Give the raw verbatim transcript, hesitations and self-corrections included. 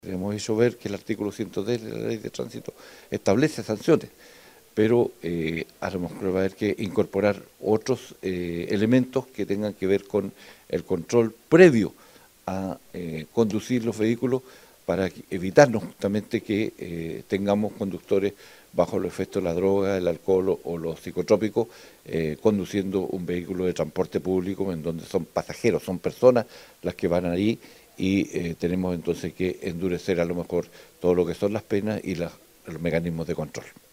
Hemos hecho ver que el artículo ciento diez de la Ley de Tránsito establece sanciones, pero eh, a lo mejor va a haber que incorporar otros eh, elementos que tengan que ver con el control previo a eh, conducir los vehículos para evitarnos justamente que eh, tengamos conductores bajo los efectos de la droga, el alcohol o, o los psicotrópicos, eh, conduciendo un vehículo de transporte público en donde son pasajeros, son personas las que van ahí y eh, tenemos entonces que endurecer a lo mejor todo lo que son las penas y las, los mecanismos de control.